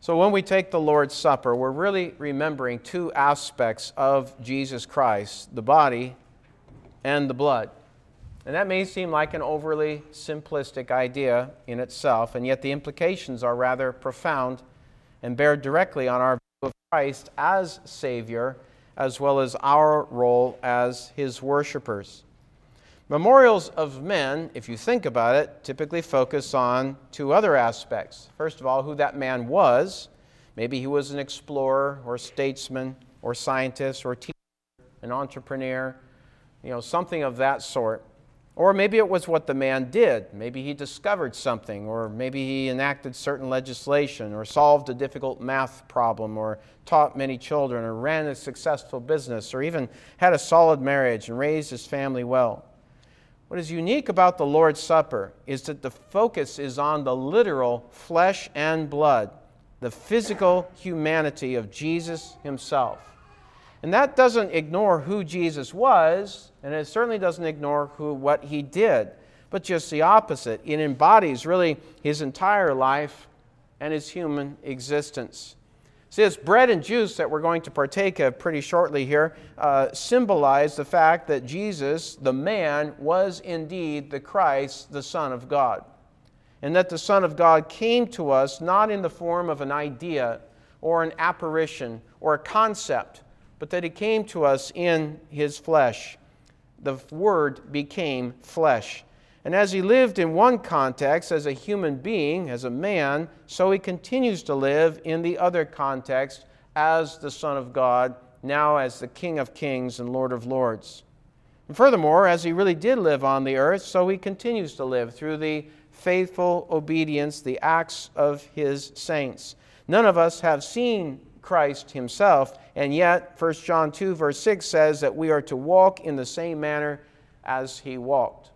So when we take the Lord's Supper, we're really remembering two aspects of Jesus Christ, the body and the blood. And that may seem like an overly simplistic idea in itself, and yet the implications are rather profound and bear directly on our view of Christ as Savior, as well as our role as His worshipers. Memorials of men, if you think about it, typically focus on two other aspects. First of all, who that man was. Maybe he was an explorer or statesman or scientist or teacher, an entrepreneur, something of that sort. Or maybe it was what the man did. Maybe he discovered something, or maybe he enacted certain legislation, or solved a difficult math problem, or taught many children, or ran a successful business, or even had a solid marriage and raised his family well. What is unique about the Lord's Supper is that the focus is on the literal flesh and blood, the physical humanity of Jesus Himself. And that doesn't ignore who Jesus was, and it certainly doesn't ignore what He did, but just the opposite. It embodies really His entire life and His human existence. See, this bread and juice that we're going to partake of pretty shortly here symbolize the fact that Jesus, the man, was indeed the Christ, the Son of God. And that the Son of God came to us not in the form of an idea or an apparition or a concept, but that He came to us in His flesh. The Word became flesh. And as He lived in one context as a human being, as a man, so He continues to live in the other context as the Son of God, now as the King of Kings and Lord of Lords. And furthermore, as He really did live on the earth, so He continues to live through the faithful obedience, the acts of His saints. None of us have seen Christ Himself, and yet 1 John 2 verse 6 says that we are to walk in the same manner as He walked.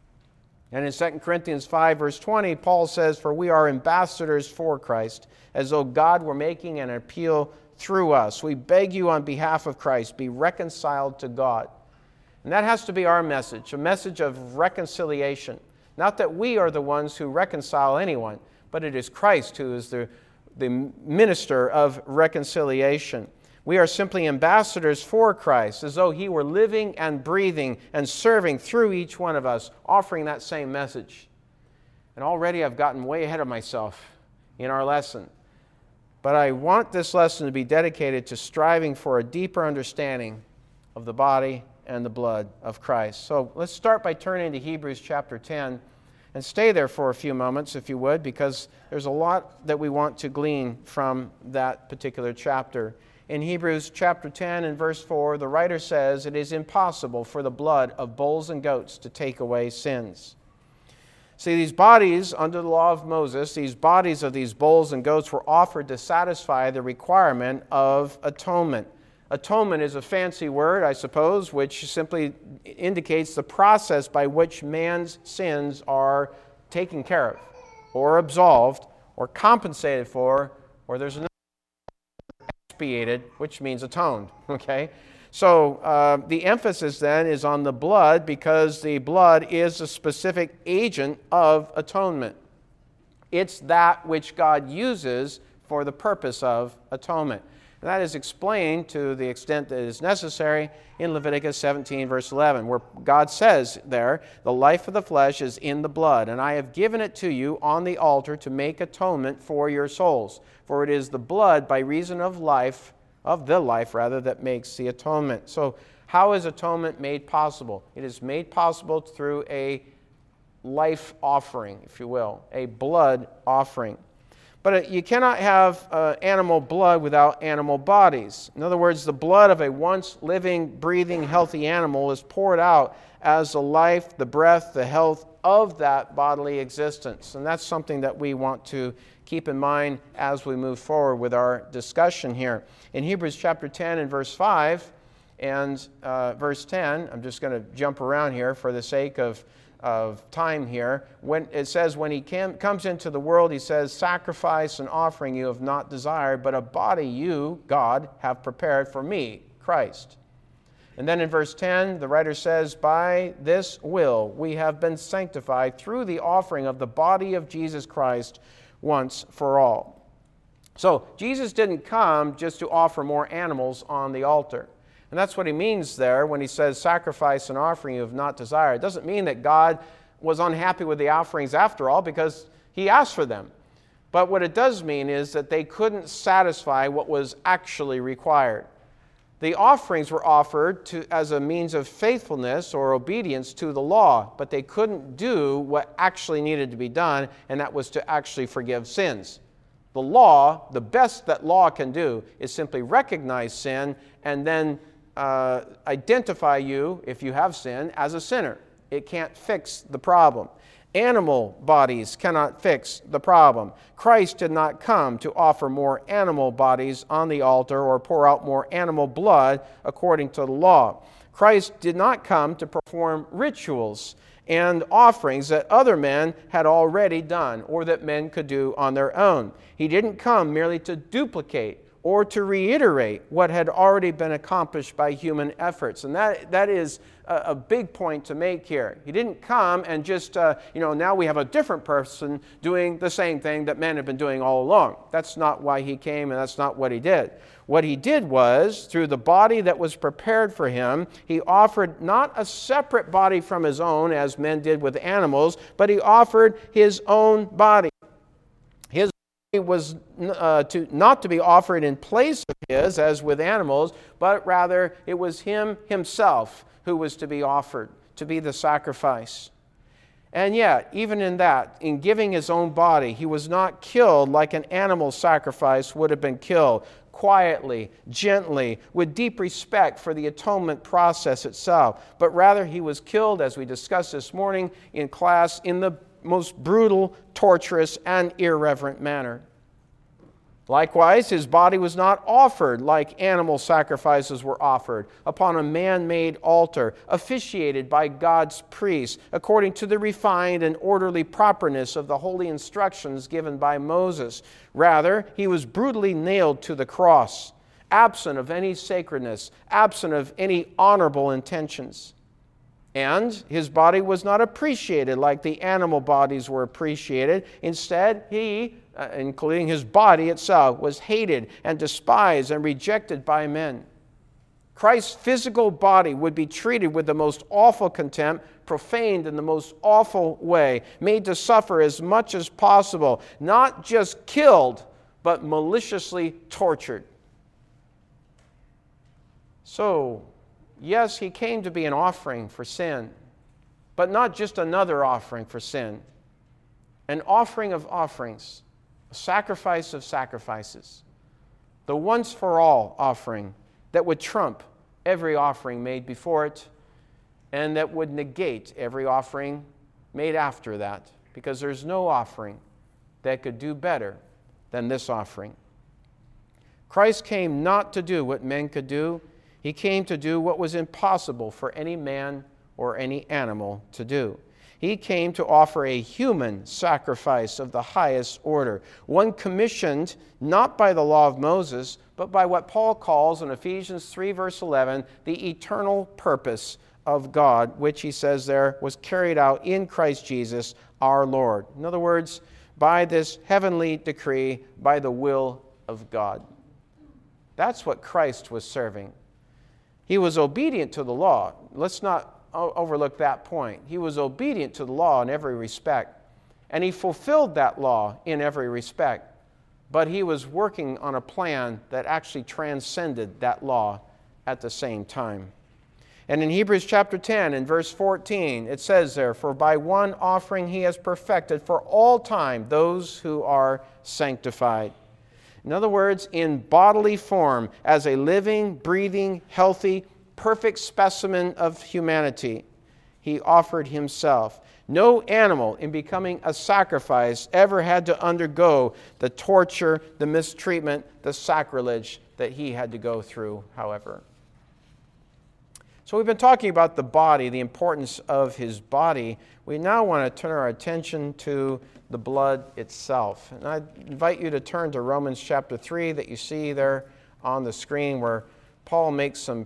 And in 2 Corinthians 5 verse 20, Paul says, "For we are ambassadors for Christ, as though God were making an appeal through us. We beg you on behalf of Christ, be reconciled to God." And that has to be our message, a message of reconciliation. Not that we are the ones who reconcile anyone, but it is Christ who is the minister of reconciliation. We are simply ambassadors for Christ, as though He were living and breathing and serving through each one of us, offering that same message. And already I've gotten way ahead of myself in our lesson. But I want this lesson to be dedicated to striving for a deeper understanding of the body and the blood of Christ. So let's start by turning to Hebrews chapter 10 and stay there for a few moments, if you would, because there's a lot that we want to glean from that particular chapter. In Hebrews chapter 10 and verse 4, the writer says, "It is impossible for the blood of bulls and goats to take away sins." See, these bodies, under the law of Moses, these bodies of these bulls and goats were offered to satisfy the requirement of atonement. Atonement is a fancy word, I suppose, which simply indicates the process by which man's sins are taken care of, or absolved, or compensated for, or there's another expiated, which means atoned. Okay? So the emphasis then is on the blood, because the blood is a specific agent of atonement. It's that which God uses for the purpose of atonement. And that is explained to the extent that is necessary in Leviticus 17, verse 11, where God says there, "The life of the flesh is in the blood, and I have given it to you on the altar to make atonement for your souls. For it is the blood by reason of life, that makes the atonement." So how is atonement made possible? It is made possible through a life offering, if you will, a blood offering. But you cannot have animal blood without animal bodies. In other words, the blood of a once living, breathing, healthy animal is poured out as the life, the breath, the health of that bodily existence. And that's something that we want to keep in mind as we move forward with our discussion here. In Hebrews chapter 10 and verse 5 and verse 10, I'm just going to jump around here for the sake of time here. When it says, when He comes into the world, He says, "Sacrifice and offering you have not desired, but a body you, God, have prepared for me," Christ. And then in verse 10, the writer says, "By this will we have been sanctified through the offering of the body of Jesus Christ once for all." So Jesus didn't come just to offer more animals on the altar. And that's what he means there when he says, sacrifice and offering you have not desired. It doesn't mean that God was unhappy with the offerings after all, because he asked for them. But what it does mean is that they couldn't satisfy what was actually required. The offerings were offered as a means of faithfulness or obedience to the law, but they couldn't do what actually needed to be done, and that was to actually forgive sins. The law, the best that law can do, is simply recognize sin and then identify you, if you have sin, as a sinner. It can't fix the problem. Animal bodies cannot fix the problem. Christ did not come to offer more animal bodies on the altar or pour out more animal blood according to the law. Christ did not come to perform rituals and offerings that other men had already done or that men could do on their own. He didn't come merely to duplicate or to reiterate what had already been accomplished by human efforts. And that is a big point to make here. He didn't come and just, now we have a different person doing the same thing that men have been doing all along. That's not why he came, and that's not what he did. What he did was, through the body that was prepared for him, he offered not a separate body from his own, as men did with animals, but he offered his own body. His body was not to be offered in place of his, as with animals, but rather it was him himself who was to be offered, to be the sacrifice. And yet, even in that, in giving his own body, he was not killed like an animal sacrifice would have been killed, quietly, gently, with deep respect for the atonement process itself. But rather, he was killed, as we discussed this morning in class, in the most brutal, torturous, and irreverent manner. Likewise, his body was not offered like animal sacrifices were offered upon a man-made altar, officiated by God's priests, according to the refined and orderly properness of the holy instructions given by Moses. Rather, he was brutally nailed to the cross, absent of any sacredness, absent of any honorable intentions. And his body was not appreciated like the animal bodies were appreciated. Instead, he, including his body itself, was hated and despised and rejected by men. Christ's physical body would be treated with the most awful contempt, profaned in the most awful way, made to suffer as much as possible, not just killed, but maliciously tortured. So, yes, he came to be an offering for sin, but not just another offering for sin. An offering of offerings, a sacrifice of sacrifices, the once-for-all offering that would trump every offering made before it and that would negate every offering made after that, because there's no offering that could do better than this offering. Christ came not to do what men could do. He came to do what was impossible for any man or any animal to do. He came to offer a human sacrifice of the highest order, one commissioned not by the law of Moses, but by what Paul calls in Ephesians 3, verse 11, the eternal purpose of God, which he says there was carried out in Christ Jesus our Lord. In other words, by this heavenly decree, by the will of God. That's what Christ was serving. He was obedient to the law. Let's not overlook that point. He was obedient to the law in every respect, and he fulfilled that law in every respect. But he was working on a plan that actually transcended that law at the same time. And in Hebrews chapter 10 and verse 14, it says there, "For by one offering he has perfected for all time those who are sanctified." In other words, in bodily form, as a living, breathing, healthy, perfect specimen of humanity, he offered himself. No animal, in becoming a sacrifice, ever had to undergo the torture, the mistreatment, the sacrilege that he had to go through, however. So we've been talking about the body, the importance of his body. We now want to turn our attention to the blood itself. And I invite you to turn to Romans chapter 3 that you see there on the screen, where Paul makes some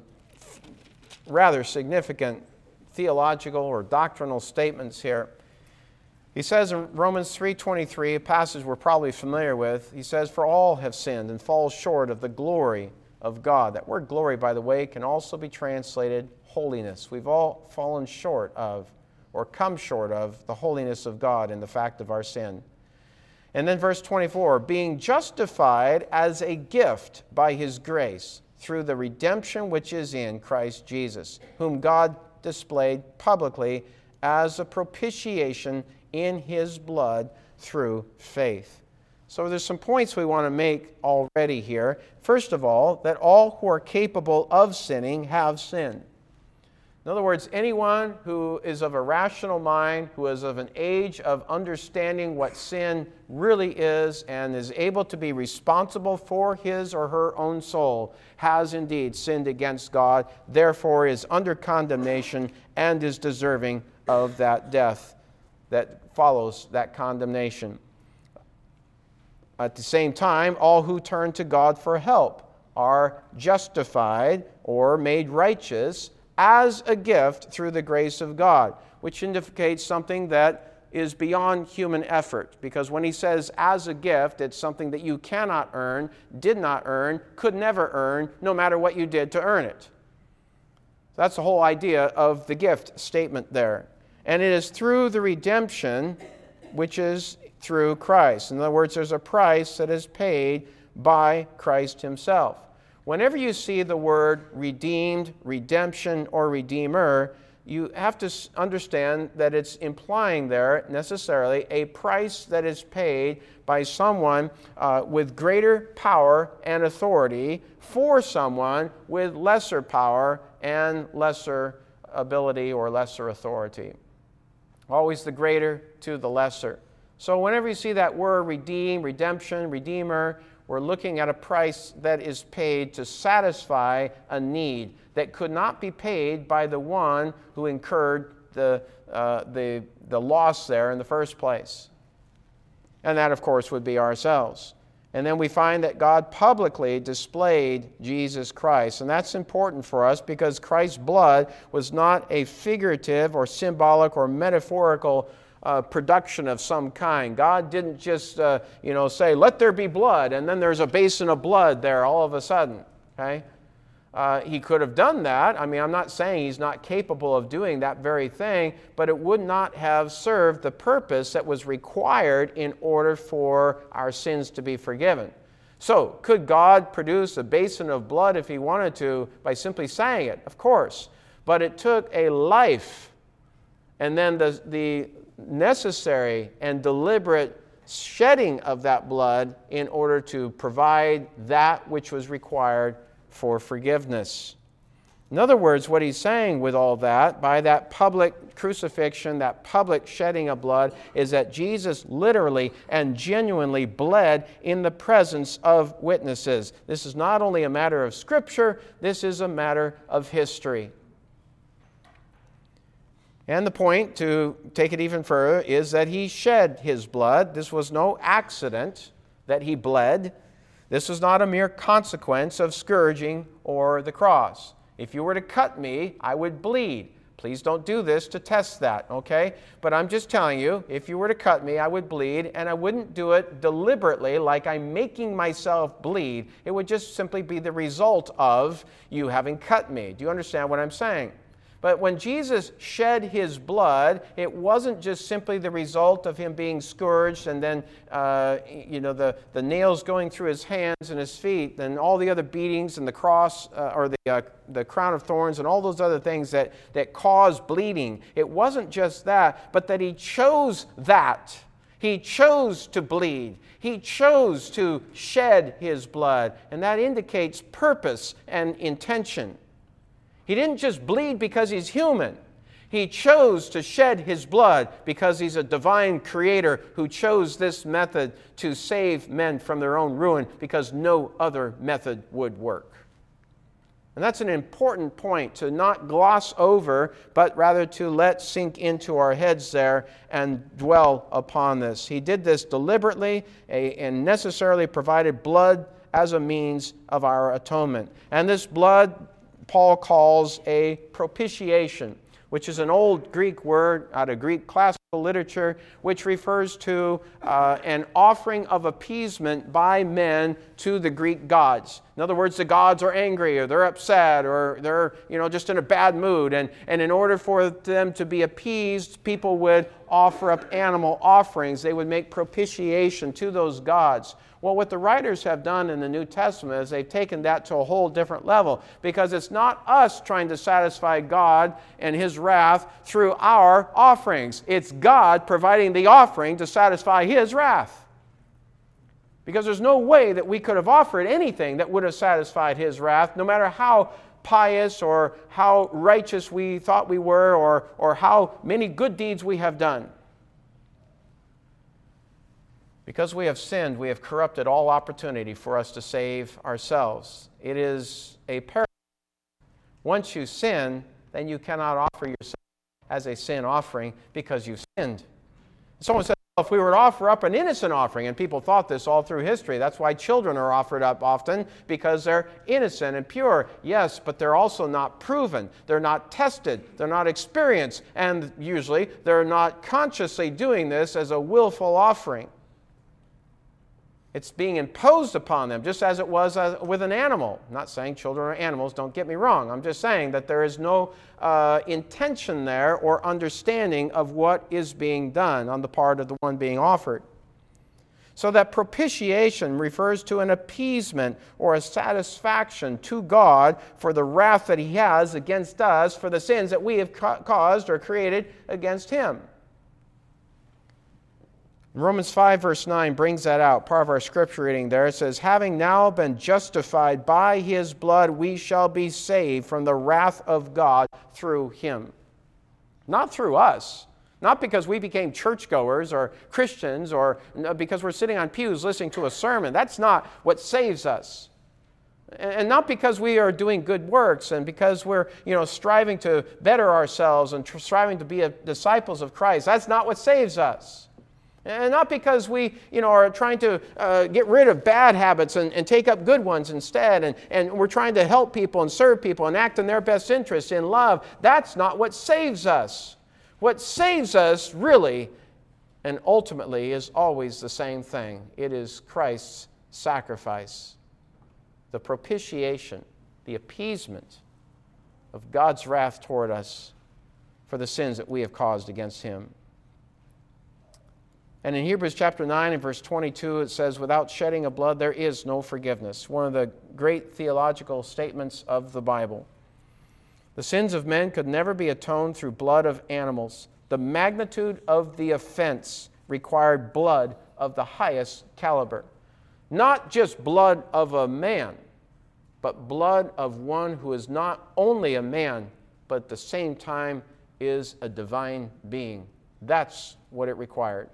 rather significant theological or doctrinal statements here. He says in Romans 3:23, a passage we're probably familiar with, he says, "For all have sinned and fall short of the glory of God." That word glory, by the way, can also be translated holiness. We've all fallen short of, or come short of, the holiness of God in the fact of our sin. And then verse 24, "Being justified as a gift by His grace through the redemption which is in Christ Jesus, whom God displayed publicly as a propitiation in His blood through faith." So there's some points we want to make already here. First of all, that all who are capable of sinning have sinned. In other words, anyone who is of a rational mind, who is of an age of understanding what sin really is and is able to be responsible for his or her own soul, has indeed sinned against God, therefore is under condemnation and is deserving of that death that follows that condemnation. At the same time, all who turn to God for help are justified or made righteous as a gift through the grace of God, which indicates something that is beyond human effort. Because when he says as a gift, it's something that you cannot earn, did not earn, could never earn, no matter what you did to earn it. That's the whole idea of the gift statement there. And it is through the redemption, which is through Christ. In other words, there's a price that is paid by Christ Himself. Whenever you see the word redeemed, redemption, or redeemer, you have to understand that it's implying there necessarily a price that is paid by someone with greater power and authority for someone with lesser power and lesser ability or lesser authority. Always the greater to the lesser. So whenever you see that word redeem, redemption, redeemer, we're looking at a price that is paid to satisfy a need that could not be paid by the one who incurred the loss there in the first place. And that, of course, would be ourselves. And then we find that God publicly displayed Jesus Christ. And that's important for us because Christ's blood was not a figurative or symbolic or metaphorical production of some kind. God didn't just, say, "Let there be blood," and then there's a basin of blood there all of a sudden. Okay? He could have done that. I mean, I'm not saying He's not capable of doing that very thing, but it would not have served the purpose that was required in order for our sins to be forgiven. So, could God produce a basin of blood if He wanted to by simply saying it? Of course. But it took a life and then the necessary and deliberate shedding of that blood in order to provide that which was required for forgiveness. In other words, what he's saying with all that, by that public crucifixion, that public shedding of blood, is that Jesus literally and genuinely bled in the presence of witnesses. This is not only a matter of Scripture, this is a matter of history. And the point, to take it even further, is that He shed His blood. This was no accident that He bled. This was not a mere consequence of scourging or the cross. If you were to cut me, I would bleed. Please don't do this to test that, okay? But I'm just telling you, if you were to cut me, I would bleed, and I wouldn't do it deliberately like I'm making myself bleed. It would just simply be the result of you having cut me. Do you understand what I'm saying? But when Jesus shed His blood, it wasn't just simply the result of Him being scourged and then, the nails going through His hands and His feet and all the other beatings and the cross or the crown of thorns and all those other things that cause bleeding. It wasn't just that, but that He chose that. He chose to bleed. He chose to shed His blood. And that indicates purpose and intention. He didn't just bleed because He's human. He chose to shed His blood because He's a divine creator who chose this method to save men from their own ruin because no other method would work. And that's an important point to not gloss over, but rather to let sink into our heads there and dwell upon this. He did this deliberately and necessarily provided blood as a means of our atonement. And this blood Paul calls a propitiation, which is an old Greek word out of Greek classical literature, which refers to an offering of appeasement by men to the Greek gods. In other words, the gods are angry, or they're upset, or they're just in a bad mood. And in order for them to be appeased, people would offer up animal offerings. They would make propitiation to those gods. Well, what the writers have done in the New Testament is they've taken that to a whole different level, because it's not us trying to satisfy God and His wrath through our offerings. It's God providing the offering to satisfy His wrath. Because there's no way that we could have offered anything that would have satisfied His wrath, no matter how pious or how righteous we thought we were, or how many good deeds we have done. Because we have sinned, we have corrupted all opportunity for us to save ourselves. It is a paradox. Once you sin, then you cannot offer yourself as a sin offering because you've sinned. Someone said, well, if we were to offer up an innocent offering, and people thought this all through history, that's why children are offered up often, because they're innocent and pure. Yes, but they're also not proven. They're not tested. They're not experienced. And usually, they're not consciously doing this as a willful offering. It's being imposed upon them, just as it was with an animal. I'm not saying children are animals, don't get me wrong. I'm just saying that there is no intention there or understanding of what is being done on the part of the one being offered. So that propitiation refers to an appeasement or a satisfaction to God for the wrath that He has against us for the sins that we have caused or created against Him. Romans 5 verse 9 brings that out, part of our scripture reading there. It says, having now been justified by His blood, we shall be saved from the wrath of God through Him. Not through us. Not because we became churchgoers or Christians or because we're sitting on pews listening to a sermon. That's not what saves us. And not because we are doing good works and because we're striving to better ourselves and striving to be disciples of Christ. That's not what saves us. And not because we, are trying to get rid of bad habits and take up good ones instead. And we're trying to help people and serve people and act in their best interests in love. That's not what saves us. What saves us really and ultimately is always the same thing. It is Christ's sacrifice, the propitiation, the appeasement of God's wrath toward us for the sins that we have caused against Him. And in Hebrews chapter 9 and verse 22, it says, without shedding of blood, there is no forgiveness. One of the great theological statements of the Bible. The sins of men could never be atoned through blood of animals. The magnitude of the offense required blood of the highest caliber. Not just blood of a man, but blood of one who is not only a man, but at the same time is a divine being. That's what it required.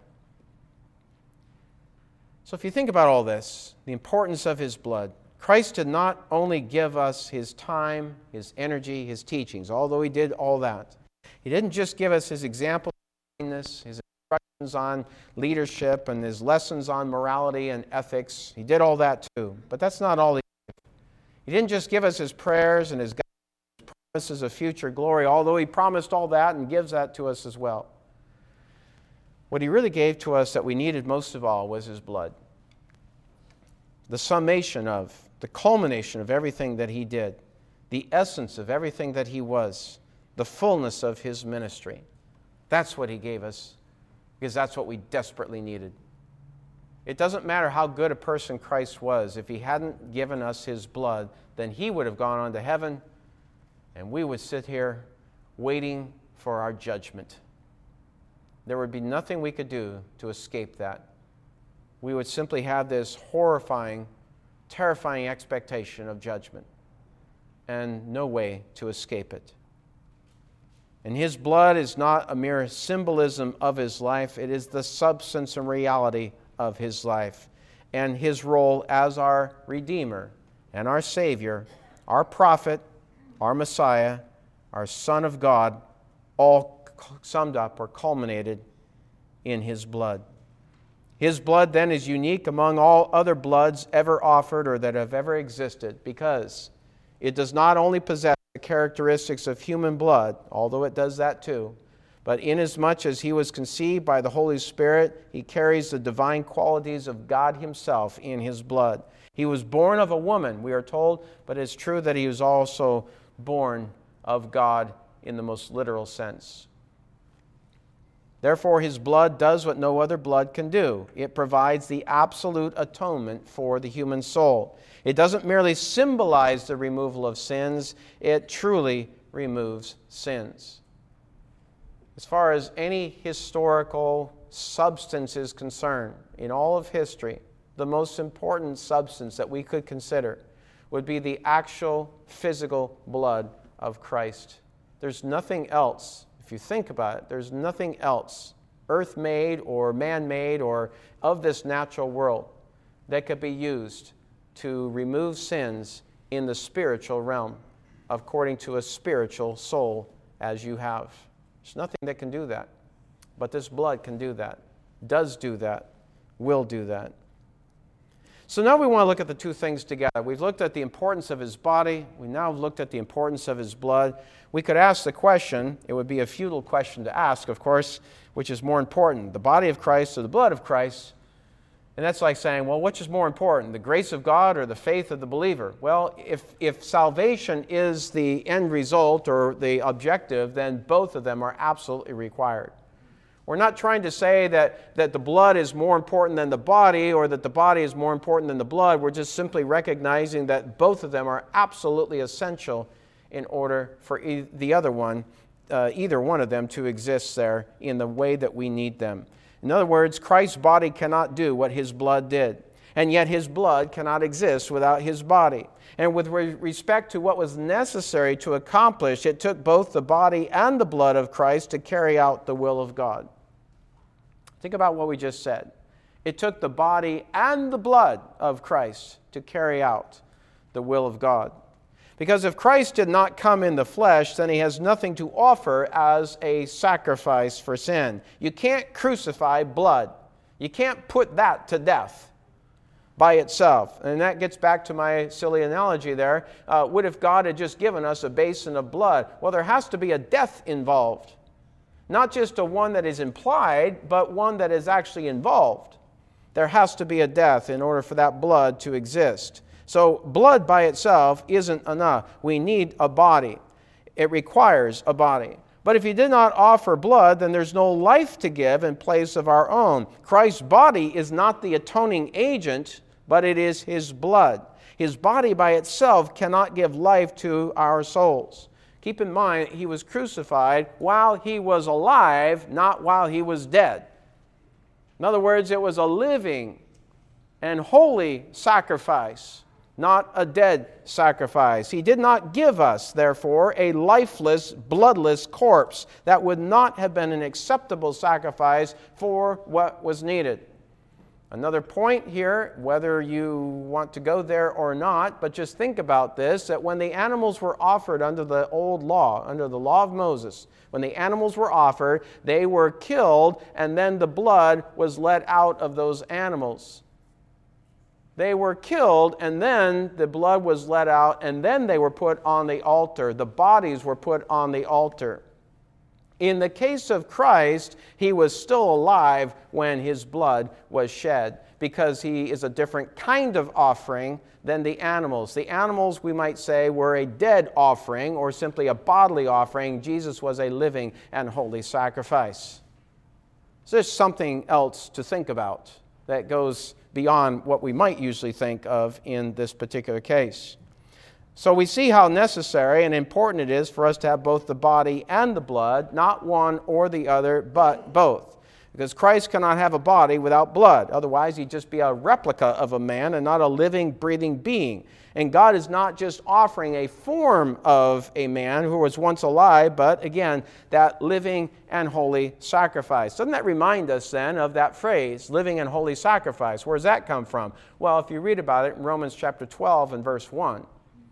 So if you think about all this, the importance of His blood, Christ did not only give us His time, His energy, His teachings, although He did all that. He didn't just give us His example of kindness, His instructions on leadership, and His lessons on morality and ethics. He did all that too. But that's not all He did. He didn't just give us His prayers and His promises of future glory, although He promised all that and gives that to us as well. What He really gave to us that we needed most of all was His blood. The summation of, the culmination of everything that He did, the essence of everything that He was, the fullness of His ministry. That's what He gave us, because that's what we desperately needed. It doesn't matter how good a person Christ was. If He hadn't given us His blood, then He would have gone on to heaven, and we would sit here waiting for our judgment. There would be nothing we could do to escape that. We would simply have this horrifying, terrifying expectation of judgment and no way to escape it. And His blood is not a mere symbolism of His life. It is the substance and reality of His life and His role as our Redeemer and our Savior, our prophet, our Messiah, our Son of God, all summed up or culminated in His blood. His blood then is unique among all other bloods ever offered or that have ever existed, because it does not only possess the characteristics of human blood, although it does that too, But inasmuch as he was conceived by the Holy Spirit, he carries the divine qualities of God himself in his blood. He was born of a woman, we are told, but it's true that he was also born of God in the most literal sense. Therefore, his blood does what no other blood can do. It provides the absolute atonement for the human soul. It doesn't merely symbolize the removal of sins, it truly removes sins. As far as any historical substance is concerned, in all of history, the most important substance that we could consider would be the actual physical blood of Christ. There's nothing else, if you think about it, there's nothing else, earth-made or man-made or of this natural world, that could be used to remove sins in the spiritual realm, according to a spiritual soul as you have. There's nothing that can do that. But this blood can do that, does do that, will do that. So now we want to look at the two things together. We've looked at the importance of his body. We now have looked at the importance of his blood. We could ask the question, it would be a futile question to ask, of course, which is more important, the body of Christ or the blood of Christ? And that's like saying, well, which is more important, the grace of God or the faith of the believer? Well, if salvation is the end result or the objective, then both of them are absolutely required. We're not trying to say that the blood is more important than the body or that the body is more important than the blood. We're just simply recognizing that both of them are absolutely essential in order for either one of them to exist there in the way that we need them. In other words, Christ's body cannot do what his blood did, and yet his blood cannot exist without his body. And with respect to what was necessary to accomplish, it took both the body and the blood of Christ to carry out the will of God. Think about what we just said. It took the body and the blood of Christ to carry out the will of God. Because if Christ did not come in the flesh, then he has nothing to offer as a sacrifice for sin. You can't crucify blood. You can't put that to death by itself. And that gets back to my silly analogy there. What if God had just given us a basin of blood? Well, there has to be a death involved. Not just a one that is implied, but one that is actually involved. There has to be a death in order for that blood to exist. So blood by itself isn't enough. We need a body. It requires a body. But if he did not offer blood, then there's no life to give in place of our own. Christ's body is not the atoning agent, but it is his blood. His body by itself cannot give life to our souls. Keep in mind, he was crucified while he was alive, not while he was dead. In other words, it was a living and holy sacrifice, not a dead sacrifice. He did not give us, therefore, a lifeless, bloodless corpse. That would not have been an acceptable sacrifice for what was needed. Another point here, whether you want to go there or not, but just think about this, that when the animals were offered under the old law, under the law of Moses, when the animals were offered, they were killed, and then the blood was let out of those animals. They were killed, and then the blood was let out, and then they were put on the altar. The bodies were put on the altar. In the case of Christ, he was still alive when his blood was shed, because he is a different kind of offering than the animals. The animals, we might say, were a dead offering or simply a bodily offering. Jesus was a living and holy sacrifice. So there's something else to think about that goes beyond what we might usually think of in this particular case. So we see how necessary and important it is for us to have both the body and the blood, not one or the other, but both. Because Christ cannot have a body without blood. Otherwise, he'd just be a replica of a man and not a living, breathing being. And God is not just offering a form of a man who was once alive, but again, that living and holy sacrifice. Doesn't that remind us then of that phrase, living and holy sacrifice? Where does that come from? Well, if you read about it in Romans chapter 12 and verse 1,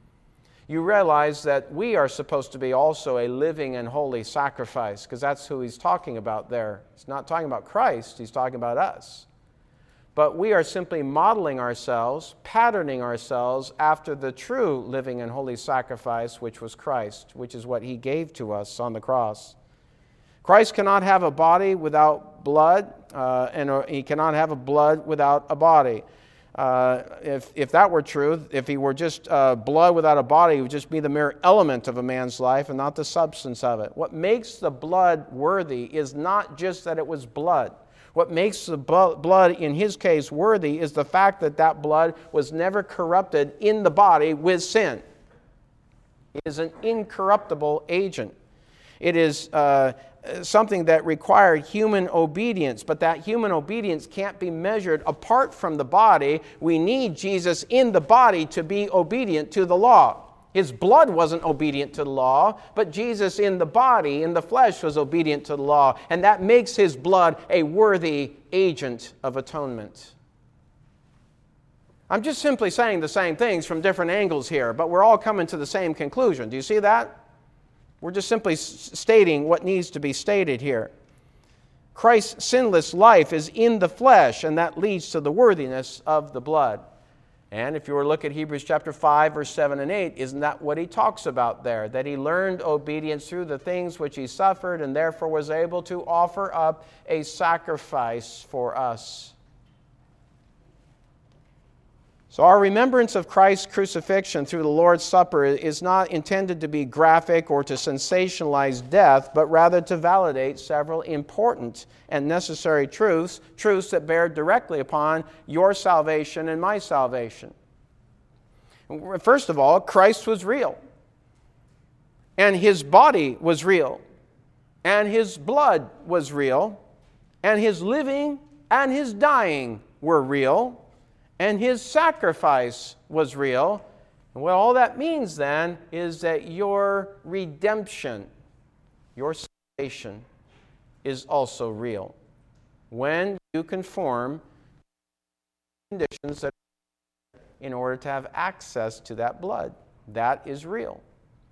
you realize that we are supposed to be also a living and holy sacrifice, because that's who he's talking about there. He's not talking about Christ, he's talking about us. But we are simply modeling ourselves, patterning ourselves after the true living and holy sacrifice, which was Christ, which is what he gave to us on the cross. Christ cannot have a body without blood, and he cannot have a blood without a body. If that were true, if he were just blood without a body, it would just be the mere element of a man's life and not the substance of it. What makes the blood worthy is not just that it was blood. What makes the blood, in his case, worthy is the fact that that blood was never corrupted in the body with sin. It is an incorruptible agent. It is something that required human obedience, but that human obedience can't be measured apart from the body. We need Jesus in the body to be obedient to the law. His blood wasn't obedient to the law, but Jesus in the body, in the flesh, was obedient to the law, and that makes his blood a worthy agent of atonement. I'm just simply saying the same things from different angles here, but we're all coming to the same conclusion. Do you see that? We're just simply stating what needs to be stated here. Christ's sinless life is in the flesh, and that leads to the worthiness of the blood. And if you were to look at Hebrews chapter 5, verse 7 and 8, isn't that what he talks about there? That he learned obedience through the things which he suffered, and therefore was able to offer up a sacrifice for us. So our remembrance of Christ's crucifixion through the Lord's Supper is not intended to be graphic or to sensationalize death, but rather to validate several important and necessary truths that bear directly upon your salvation and my salvation. First of all, Christ was real, and his body was real, and his blood was real, and his living and his dying were real, and his sacrifice was real. And what all that means then is that your redemption, your salvation, is also real. When you conform to conditions that in order to have access to that blood, that is real.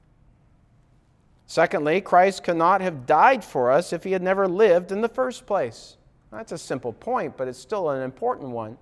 Secondly, Christ could not have died for us if he had never lived in the first place. That's a simple point, but it's still an important one.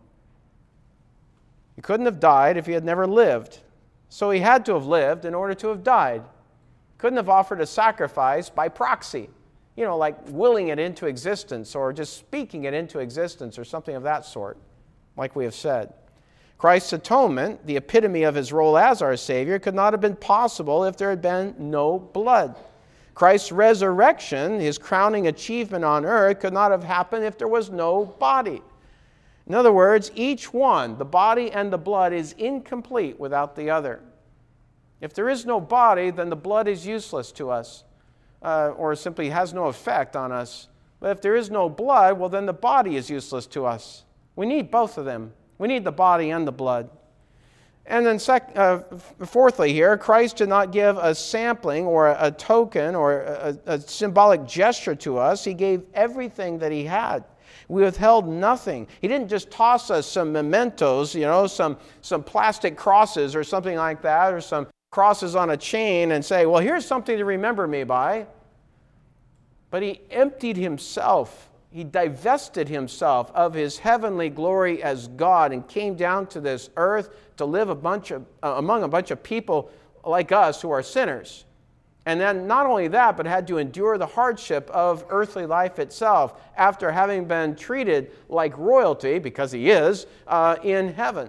He couldn't have died if he had never lived. So he had to have lived in order to have died. Couldn't have offered a sacrifice by proxy, like willing it into existence or just speaking it into existence or something of that sort, like we have said. Christ's atonement, the epitome of his role as our Savior, could not have been possible if there had been no blood. Christ's resurrection, his crowning achievement on earth, could not have happened if there was no body. In other words, each one, the body and the blood, is incomplete without the other. If there is no body, then the blood is useless to us, or simply has no effect on us. But if there is no blood, well, then the body is useless to us. We need both of them. We need the body and the blood. And then fourthly here, Christ did not give a sampling or a token or a symbolic gesture to us. He gave everything that he had. We withheld nothing. He didn't just toss us some mementos, some plastic crosses or something like that, or some crosses on a chain and say, well, here's something to remember me by. But he emptied himself. He divested himself of his heavenly glory as God and came down to this earth to live among a bunch of people like us who are sinners. And then not only that, but had to endure the hardship of earthly life itself after having been treated like royalty, because he is, in heaven.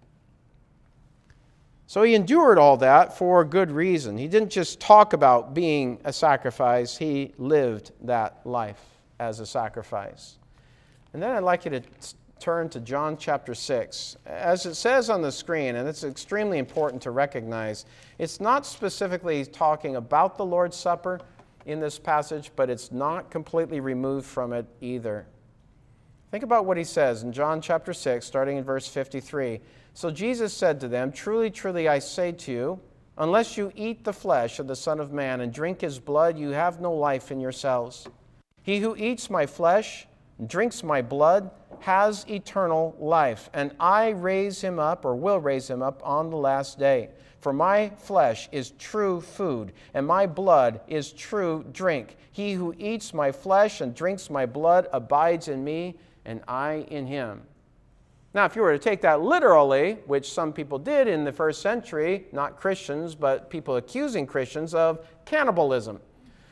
So he endured all that for good reason. He didn't just talk about being a sacrifice, he lived that life as a sacrifice. And then I'd like you to turn to John chapter 6. As it says on the screen, and it's extremely important to recognize, it's not specifically talking about the Lord's Supper in this passage, but it's not completely removed from it either. Think about what he says in John chapter 6, starting in verse 53. So Jesus said to them, "Truly, truly, I say to you, unless you eat the flesh of the Son of Man and drink his blood, you have no life in yourselves. He who eats my flesh and drinks my blood has eternal life, and I raise him up, or will raise him up, on the last day. For my flesh is true food, and my blood is true drink. He who eats my flesh and drinks my blood abides in me, and I in him." Now, if you were to take that literally, which some people did in the first century, not Christians, but people accusing Christians of cannibalism,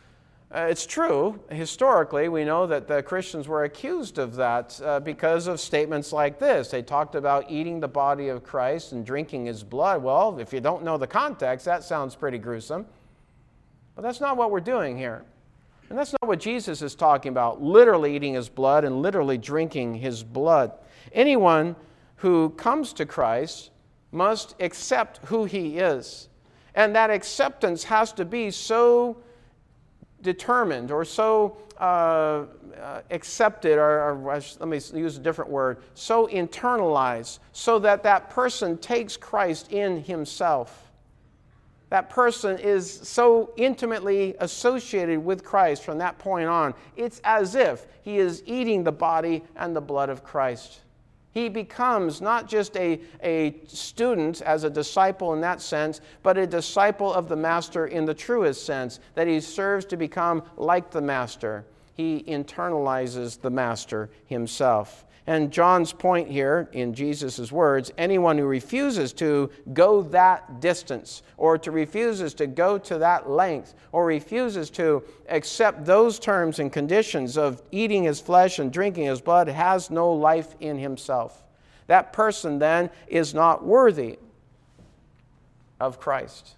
It's true. Historically, we know that the Christians were accused of that because of statements like this. They talked about eating the body of Christ and drinking his blood. Well, if you don't know the context, that sounds pretty gruesome. But that's not what we're doing here. And that's not what Jesus is talking about, literally eating his blood and literally drinking his blood. Anyone who comes to Christ must accept who he is. And that acceptance has to be so determined or so accepted, or let me use a different word, so internalized, so that that person takes Christ in himself. That person is so intimately associated with Christ from that point on. It's as if he is eating the body and the blood of Christ. He becomes not just a student as a disciple in that sense, but a disciple of the Master in the truest sense, that he serves to become like the Master. He internalizes the Master himself. And John's point here in Jesus' words, anyone who refuses to go that distance, or to refuses to go to that length, or refuses to accept those terms and conditions of eating his flesh and drinking his blood, has no life in himself. That person then is not worthy of Christ.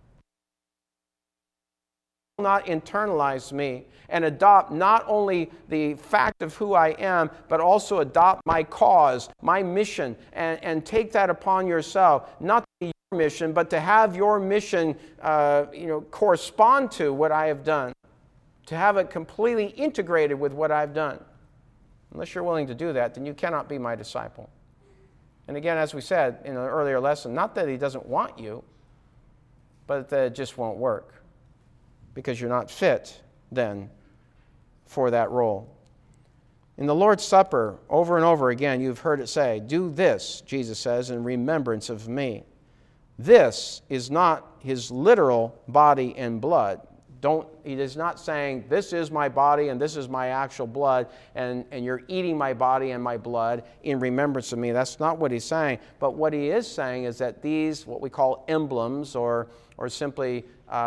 Not internalize me and adopt not only the fact of who I am, but also adopt my cause, my mission, and take that upon yourself. Not to be your mission, but to have your mission correspond to what I have done. To have it completely integrated with what I've done. Unless you're willing to do that, then you cannot be my disciple. And again, as we said in an earlier lesson, not that he doesn't want you, but that it just won't work. Because you're not fit then for that role. In the Lord's Supper, over and over again, you've heard it say, do this, Jesus says, in remembrance of me. This is not his literal body and blood. He is not saying, this is my body and this is my actual blood, and you're eating my body and my blood in remembrance of me. That's not what he's saying. But what he is saying is that these, what we call emblems, or simply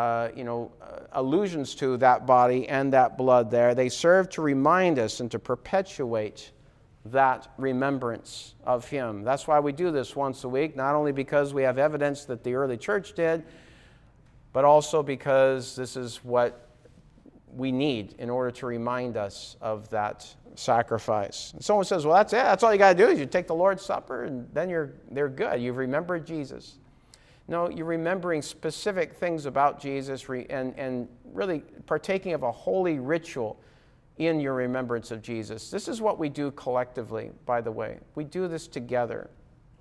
allusions to that body and that blood there, they serve to remind us and to perpetuate that remembrance of him. That's why we do this once a week, not only because we have evidence that the early church did, but also because this is what we need in order to remind us of that sacrifice. And someone says, well, that's it. That's all you got to do is you take the Lord's Supper and then they're good. You've remembered Jesus. No, you're remembering specific things about Jesus and really partaking of a holy ritual in your remembrance of Jesus. This is what we do collectively, by the way. We do this together.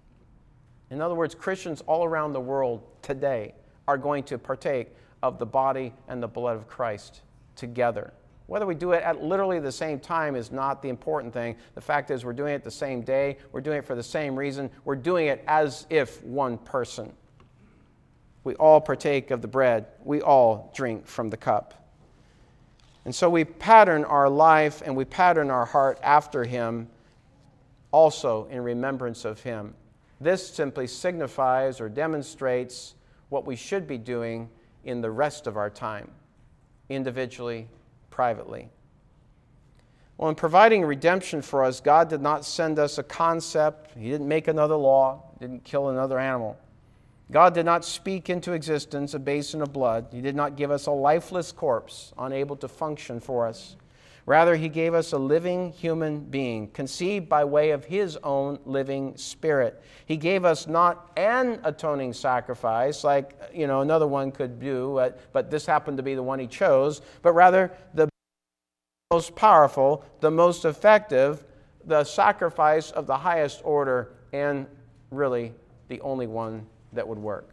In other words, Christians all around the world today are going to partake of the body and the blood of Christ together. Whether we do it at literally the same time is not the important thing. The fact is we're doing it the same day. We're doing it for the same reason. We're doing it as if one person. We all partake of the bread. We all drink from the cup. And so we pattern our life and we pattern our heart after him, also in remembrance of him. This simply signifies or demonstrates what we should be doing in the rest of our time, individually, privately. Well, in providing redemption for us, God did not send us a concept. He didn't make another law, didn't kill another animal. God did not speak into existence a basin of blood. He did not give us a lifeless corpse, unable to function for us. Rather, he gave us a living human being, conceived by way of his own living spirit. He gave us not an atoning sacrifice, like another one could do, but this happened to be the one he chose, but rather the most powerful, the most effective, the sacrifice of the highest order, and really the only one that would work.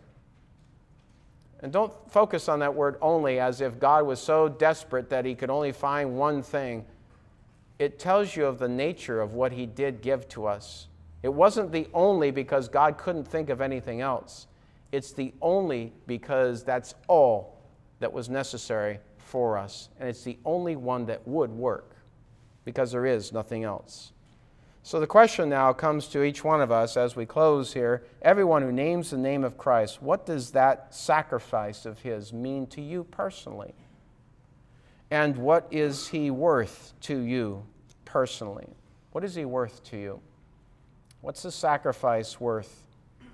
And don't focus on that word only as if God was so desperate that he could only find one thing. It tells you of the nature of what he did give to us. It wasn't the only because God couldn't think of anything else. It's the only because that's all that was necessary for us. And it's the only one that would work because there is nothing else. So the question now comes to each one of us as we close here. Everyone who names the name of Christ, what does that sacrifice of his mean to you personally? And what is he worth to you personally? What is he worth to you? What's the sacrifice worth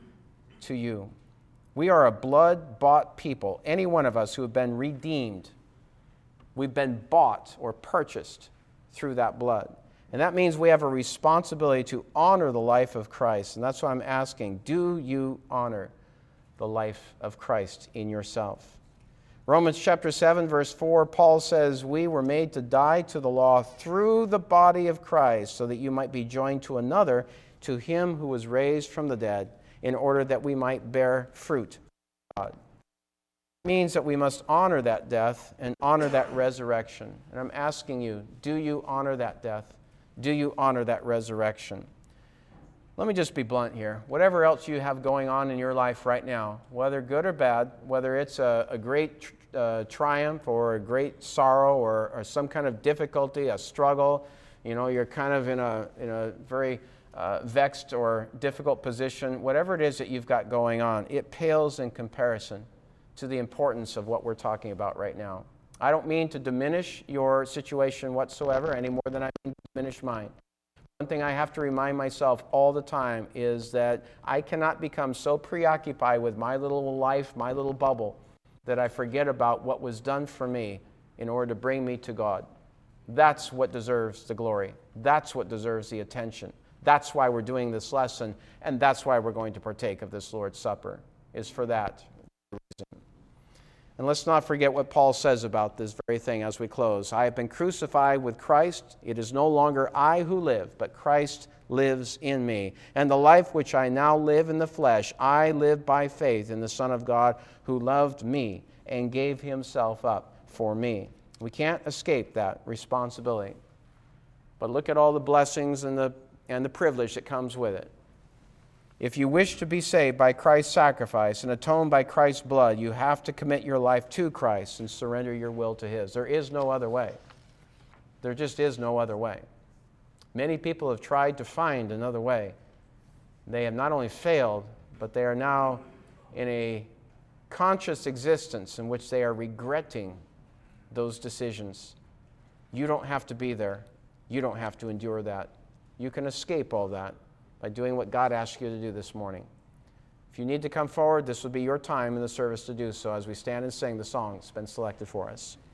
to you? We are a blood-bought people, any one of us who have been redeemed. We've been bought or purchased through that blood. And that means we have a responsibility to honor the life of Christ. And that's what I'm asking. Do you honor the life of Christ in yourself? Romans chapter 7, verse 4, Paul says, we were made to die to the law through the body of Christ, so that you might be joined to another, to him who was raised from the dead, in order that we might bear fruit for God. It means that we must honor that death and honor that resurrection. And I'm asking you, do you honor that death? Do you honor that resurrection? Let me just be blunt here. Whatever else you have going on in your life right now, whether good or bad, whether it's a great triumph or a great sorrow or some kind of difficulty, a struggle, you're kind of in a very vexed or difficult position, whatever it is that you've got going on, it pales in comparison to the importance of what we're talking about right now. I don't mean to diminish your situation whatsoever any more than I mean to diminish mine. One thing I have to remind myself all the time is that I cannot become so preoccupied with my little life, my little bubble, that I forget about what was done for me in order to bring me to God. That's what deserves the glory. That's what deserves the attention. That's why we're doing this lesson, and that's why we're going to partake of this Lord's Supper, is for that reason. And let's not forget what Paul says about this very thing as we close. I have been crucified with Christ. It is no longer I who live, but Christ lives in me. And the life which I now live in the flesh, I live by faith in the Son of God who loved me and gave himself up for me. We can't escape that responsibility. But look at all the blessings and the privilege that comes with it. If you wish to be saved by Christ's sacrifice and atoned by Christ's blood, you have to commit your life to Christ and surrender your will to his. There is no other way. There just is no other way. Many people have tried to find another way. They have not only failed, but they are now in a conscious existence in which they are regretting those decisions. You don't have to be there. You don't have to endure that. You can escape all that by doing what God asks you to do this morning. If you need to come forward, this will be your time in the service to do so as we stand and sing the song that's been selected for us.